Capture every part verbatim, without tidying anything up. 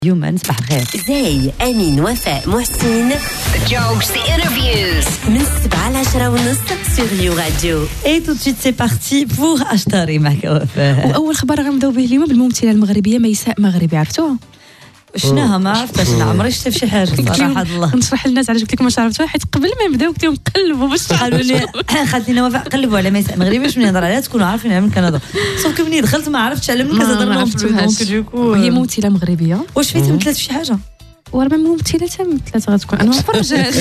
يوما صباح الخير. زي أمين وفاء محسن. The jokes, the interviews. من السبعة لعشرة ونص sur You Radio. Et tout de suite c'est parti pour أشطاري معك وفاء. وأول خبر غنبداو به اليوم بالممثلة المغربية ميساء مغربي، عرفتوها؟ شناها ما عرفتش، انا عمري شفت شي حاجه صراحه الله. نشرح للناس علاش قلت لكم ما عرفتوها، حيت قبل ما نبداو قلت لهم قلبوا باش قالوا لي خدينا وفاء قلبوا على ميساء مغربي باش من نهضر عليها تكونوا عارفين على من كنهضر، صافي ملي دخلت ما عرفتش على من كتهضر ما عرفتوهاش. هي ممثلة مغربية. واش فايت مثلات في شي حاجه؟ وراه ممثلة مثلات غتكون انا ما فرجاش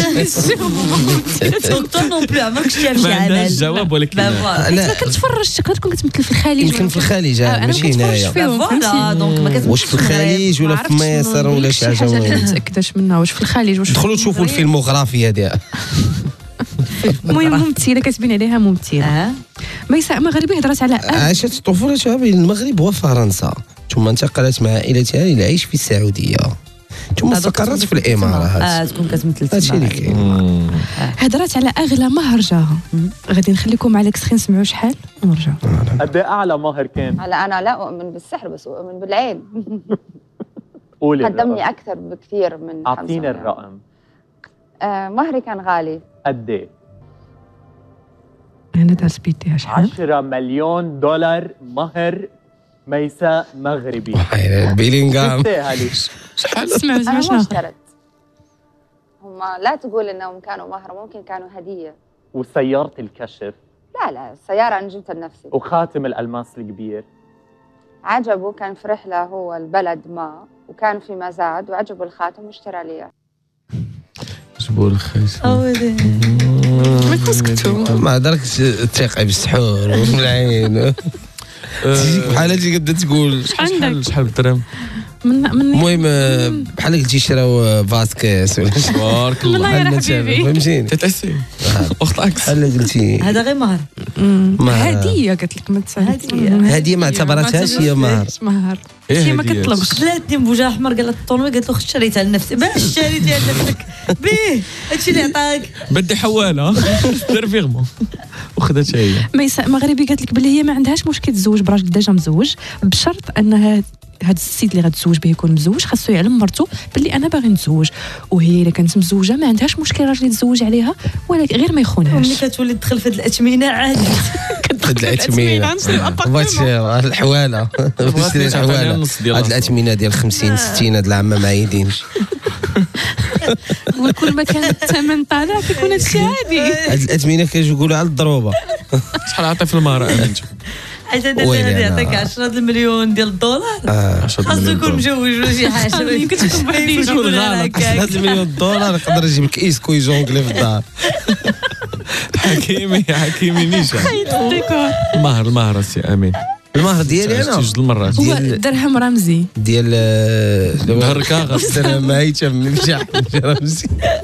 دكتور نون بلو عمرك شفتيها في شي ما عمل؟ عندهاش جواب ولكن لا كتفرج تقدر تكون كتمثل في الخليج، يمكن في الخليج ماشي هنايا. فوالا دونك ما كتمثلش واش في الخليج ولا في مصر ولا شي حاجه ما متاكداش منها واش في الخليج واش دخلوا تشوفوا الفيلموغرافيا ديالها. المهم ممثلة كتبين عليها ممثلة. ميساء مغربي هضرات على عاشت طفولتها بين المغرب وفرنسا، ثم انتقلت مع عائلتها للعيش في السعوديه، ثم استقرت في الامارات. اه تكون كتمثل هادشي اللي كاين. هضرات على اغلى مهر جاها. غادي نخليكم مع الاكسترين نسمعوا شحال ونرجعوا. قد ايه اعلى مهر كان؟ هلا انا لا اؤمن بالسحر بس اؤمن بالعين. قولي قدمني اكثر بكثير من اعطيني الرقم. آه مهري كان غالي. قد ايه؟ انا داز بيديها شحال؟ عشرة مليون دولار مهر ميساء مغربي. بيلينغهام شحال؟ اسمعوا انا ما اسمعوا اشتريت. هم لا تقول انهم كانوا مهر، ممكن كانوا هديه. وسيارة الكشف لا لا السياره انا جبتها لنفسي. وخاتم الالماس الكبير عجبه، كان في رحله هو البلد ما وكان في مزاد وعجبه الخاتم واشترى لي اياه. جبور الخاتم ما كنتو ما دركش الثقه بالسحور والعين. تجيك بحال هادي كتبدا تقول شحال شحال بالدرهم. من من المهم بحال قلتي شراو فاسكيس ولا شي تبارك الله الله. يا حبيبي. فهمتيني تتأسي اخت اكس. بحال قلتي هذا غير مهر. هديه قالت لك ما هدية. هذه ما اعتبرتهاش هي مهر. مهر إيه شي ما هدية؟ كطلبش. بلاتني بوجه احمر قالت الطونوي قالت له خد شريتها لنفسي باش شريتها لنفسك بيه هادشي اللي عطاك. بدي حواله دير فيغمون وخدتها هي. ميساء مغربي قالت لك بلي هي ما عندهاش مشكل تزوج براجل ديجا مزوج، بشرط انها هاد السيد اللي غتزوج به يكون مزوج، خاصو يعلم مرته باللي انا باغي نتزوج، وهي الا كانت مزوجه ما عندهاش مشكل راجل يتزوج عليها ولكن غير ما يخونهاش. ملي كتولي تدخل في هاد الاثمنه عادي هاد الاثمنه بغيت الحواله بغيت الحواله هاد الاثمنه ديال خمسين ستين هاد العام ما عايدينش. وكل ما كان الثمن طالع كيكون هادشي عادي. هاد الاثمنه كيقولوا على الضروبه. شحال عطى في المهر امين؟ حيت هذا اللي يعطيك عشرة المليون ديال الدولار خاصو يكون مجوج ولا شي حاجه. ما يمكنش تكون بغيتي تقول هكاك. عشرة مليون دولار يقدر يجيب لك ايسكو يجونغلي في الدار. حكيمي حكيمي نيشا. الديكور المهر المهر سي امين. المهر ديالي انا جوج المرات هو درهم رمزي ديال الهركه غسل ما يتم نجح رمزي.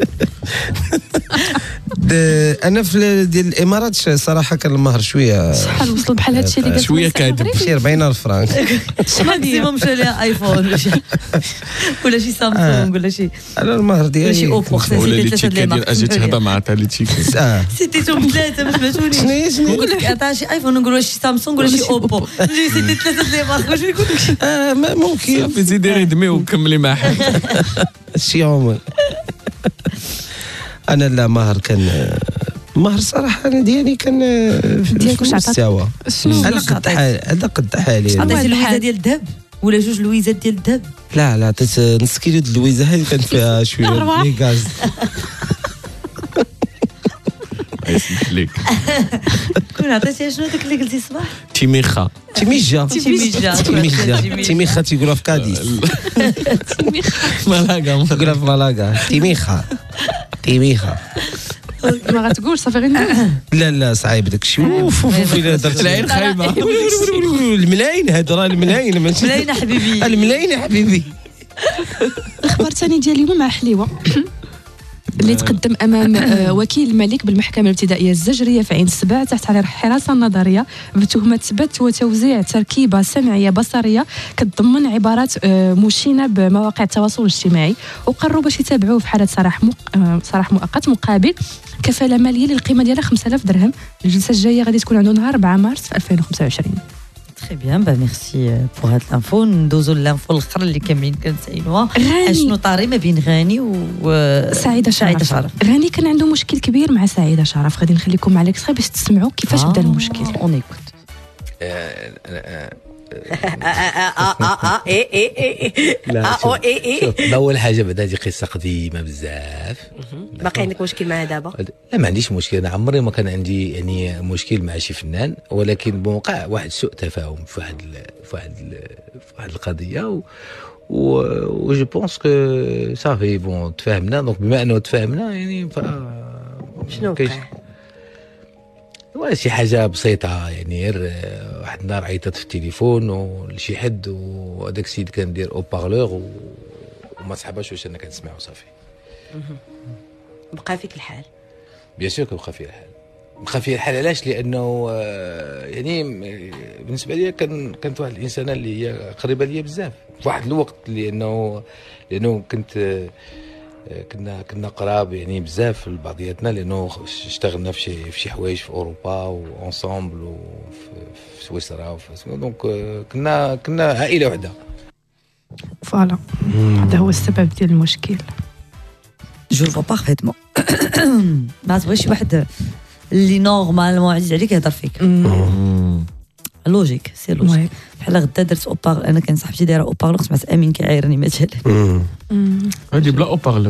انا في ديال الامارات صراحه كان المهر شويه شحال وصل بحال هادشي اللي قالت شويه كاذب شي أربعين ألف فرانك. ماكسيموم شري لها ايفون ولا شي ولا شي سامسونج ولا شي انا المهر ديالي ولا شي اوبو. خصها ولا سيدي اللي ثلاثه تيكا ديال ديال اجي تهضر مع تاع اللي تيكا. اه سيتيتهم ثلاثه ما سمعتونيش. شنو هي شنو نقول لك عطاها شي ايفون نقول واش شي سامسونج ولا شي اوبو. جي سيدي ثلاثه ديال مارك واش يقول لك. اه ممكن صافي زيدي ردمي وكملي مع حد. شي عمر. انا لا مهر كان مهر صراحه انا ديالي كان في المستوى على قد حال هذا قد حالي. عطيتي لويزه ديال الذهب ولا جوج لويزات ديال الذهب؟ لا لا عطيت نص كيلو د اللويزه هذه كانت فيها شويه لي غاز. يسمح لك كون عطيتيها شنو داك اللي قلتي الصباح؟ تيميخا تيميجا تيميجا تيميجا تيميخا تيقولها في كاديس. مالاكا تيقولها في مالاكا تيميخا تيميخا. ما غتقول صافي غير لا لا صعيب داك الشيء. اوف اوف الا درت العين خايبه. الملاين هادو راه الملاين ماشي ملاينه حبيبي الملاين حبيبي. الخبر الثاني ديال اليوم مع حليوه اللي تقدم امام وكيل الملك بالمحكمه الابتدائيه الزجريه في عين السبع تحت الحراسه النظريه بتهمه بث وتوزيع تركيبه سمعيه بصريه كتضمن عبارات مشينه بمواقع التواصل الاجتماعي، وقرروا باش يتابعوه في حاله سراح سراح مؤقت مقابل كفاله ماليه للقيمه ديالها خمسة آلاف درهم. الجلسه الجايه غادي تكون عنده نهار أربعة مارس في ألفين وخمسة وعشرين. Très bien, bah merci pour هاد l'info. ندوزو للانفو الاخر اللي كاملين كنسايلوها. شنو طاري ما بين غاني وسعيده شرف. غاني كان عنده مشكل كبير مع سعيده شرف، غادي نخليكم مع الاكسترا باش تسمعوا كيفاش بدا المشكل. اون ايكوت. اول حاجه بدا هذه قصه قديمه بزاف. باقي عندك مشكل معها دابا؟ لا ما عنديش مشكل، انا عمري ما كان عندي يعني مشكل مع شي فنان، ولكن بوقع واحد سوء تفاهم في واحد في واحد في واحد القضيه و و جو بونس كو صافي بون تفاهمنا. دونك بما انه تفاهمنا يعني ف شنو وقع؟ شي حاجه بسيطه يعني غير واحد النهار عيطت في التليفون ولشي حد وهذاك السيد كان داير او بارلور وما صحاباش واش انا كنسمعو صافي. بقى فيك الحال؟ بيان سور كنبقى فيه الحال. بقى فيه الحال علاش؟ لانه يعني بالنسبه لي كان كانت واحد الانسانه اللي هي قريبه ليا بزاف في واحد الوقت، لانه لانه كنت كنا كنا قراب يعني بزاف لبعضياتنا، لانه اشتغلنا في شي في شي حوايج في اوروبا وانصامبل وفي سويسرا وفي دونك كنا كنا عائله وحده. فوالا هذا هو السبب ديال المشكل. جو فوا بارفيتمون. ما تبغيش شي واحد اللي نورمالمون عزيز عليك يهضر فيك. لوجيك سي لوجيك. بحال غدا درت اوبار، انا كان صاحبتي دايره اوبارلور سمعت امين كيعايرني مثلا. هادي بلا اوبارلور.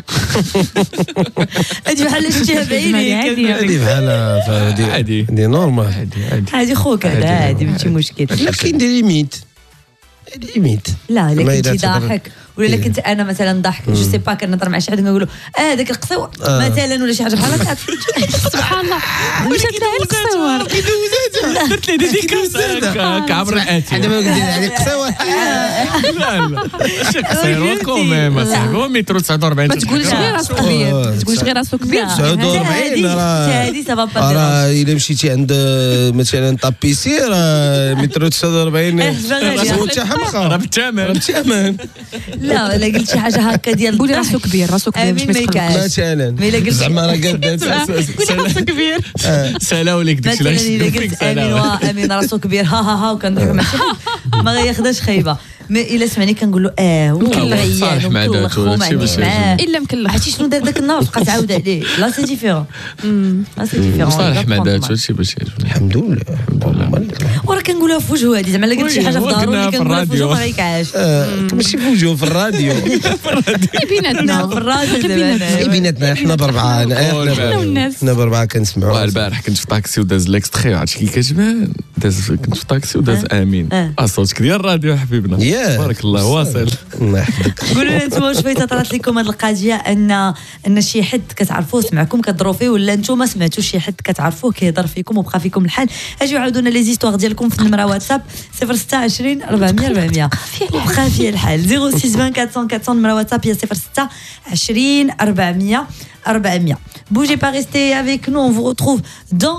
هادي بحال شتيها بعيني. هادي بحال هادي عادي هادي نورمال. هادي هادي خوك هذا عادي ماشي مشكل. لكن دي ليميت ليميت. لا الا كنتي ضاحك ولا كنت انا مثلا ضحك جو سي با كنهضر مع شي حد كنقول له اه داك القصور مثلا ولا شي حاجه بحال هكا. سبحان الله مشات لها القصور كيدوزاتها درت لي ديديكاس كعبر الاتي. عندما قلت لي القصور لا لا شي قصير كوميم صاحبي متر تسعة وأربعين. ما تقولش غير راسك كبير، ما تقولش غير راسك كبير. تسعة وأربعين راه هادي سافا با. راه الا مشيتي عند مثلا طابيسي راه متر تسعة وأربعين راسو تاع حمقى راه بالثمن بالثمن. لا الا قلت شي حاجه هكا ديال قولي راسو كبير، راسو كبير باش ما يتقلقش مثلا زعما راه قدات قولي راسو كبير. سالا ولا قدك مثلا الا قلت امين امين راسو كبير ها ها ها وكنضحك مع شي ما غياخداش خايبه. مي الا سمعني كنقول له اه صالح مع ذاته معاه الا مكلخ. عرفتي شنو دار داك النهار بقى تعاود عليه. لا سي ديفيرون لا سي ديفيرون. صالح مع ذاته هادشي باش يعجبني. الحمد لله. وراه كنقولها في وجهه هادي زعما الا قلت شي حاجه في دارو اللي كنقولها في وجهه ما غيكعاش. ماشي في وجهه في الراديو. بيناتنا في الراديو بيناتنا حنا بربعه حنا بربعه كنسمعوا. البارح كنت في طاكسي وداز ليكستري عرفتي كي كتبان. داز كنت في طاكسي وداز امين صوتك ديال الراديو حبيبنا تبارك الله واصل. الله يحفظك. قولوا لنا انتم واش فايته طرات لكم هذه القضيه ان ان شي حد كتعرفوه سمعكم كضروا فيه ولا انتم ما سمعتوش شي حد كتعرفوه كيهضر فيكم وبقى فيكم الحال. اجيو عاودونا لي زيستوار ديالكم في النمره واتساب صفر ستة عشرين أربعمية أربعمية بقى فيه الحال. صفر ستة أربعين أربعمية أربعمية نمره واتساب هي صفر ستة عشرين أربعمية أربعمية. Bougez pas, restez avec nous, on vous retrouve dans